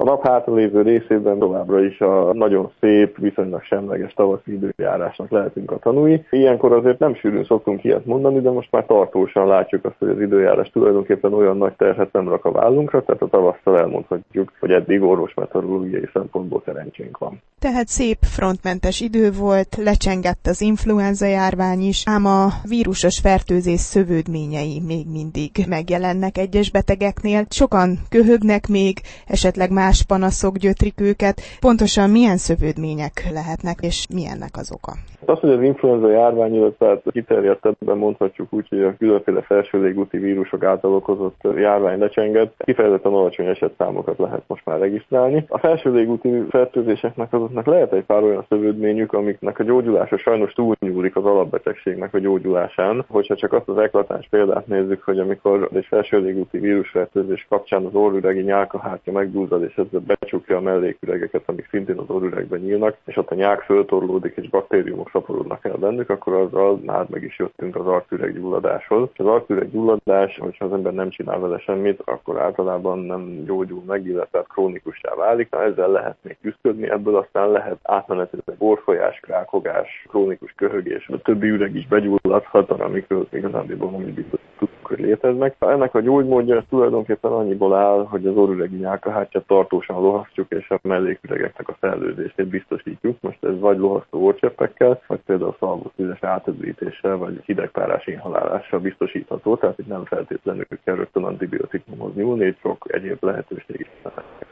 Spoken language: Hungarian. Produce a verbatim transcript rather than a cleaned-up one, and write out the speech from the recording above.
A nap hátralévő részében továbbra is a nagyon szép, viszonylag semleges tavaszi időjárásnak lehetünk a tanúi. Ilyenkor azért nem sűrűn szoktunk ilyet mondani, de most már tartósan látjuk azt, hogy az időjárás tulajdonképpen olyan nagy terhet nem rak a vállunkra, tehát a tavasszal elmondhatjuk, hogy eddig orvosmeteorológiai szempontból szerencsénk van. Tehát szép frontmentes idő volt, lecsengett az influenza járvány is, ám a vírusos fertőzés szövődményei még mindig megjelennek egyes betegeknél. Sokan köhögnek még, esetleg más panaszok gyötrik őket. Pontosan milyen szövődmények lehetnek, és mi ennek az oka? Az, hogy az influenza járvány, illetve kiterjedtebben mondhatjuk úgy, hogy a különféle felső légúti vírusok által okozott járvány lecsengett, kifejezetten alacsony esetszámokat lehet most már regisztrálni. A felső légúti fertőzéseknek azoknak lehet egy pár olyan szövődményük, amiknek a gyógyulása sajnos túlnyúlik az alapbetegségnek a gyógyulásán. Hogyha csak azt az eklatáns példát nézzük, hogy amikor egy felső légúti vírusfertőzés kapcsán az orrüregi nyálkahártya megduzzad, és ezzel becsukja a melléküregeket, amik szintén az orrüregben nyílnak, és ott a nyák föltorlódik, és baktériumok szaporodnak el bennük, akkor azzal már meg is jöttünk az arcüreg-gyulladáshoz. Az arcüreg-gyulladás, hogyha az ember nem csinál vele semmit, akkor általában nem gyógyul meg, illetve krónikussá válik. Na, ezzel lehet még küzdködni, ebből aztán lehet átmenetileg orfolyás, krákogás, krónikus köhögés, a többi üreg is begyulladhat, amikről igazándiból nem is biztos tudunk, hogy léteznek. Ennek a gyógymódja tulajdonképpen annyiból áll, hogy az orrüregi nyálkahártyát tartósan lohasztjuk, és a melléküregeknek a fejlődését biztosítjuk. Most ez vagy lohasztó orcseppekkel, vagy például szalvószűzes átözítéssel, vagy hidegpárás inhalálással biztosítható, tehát itt nem feltétlenül kell rögtön antibiotikumhoz nyúlni, sok egyéb lehetőség is.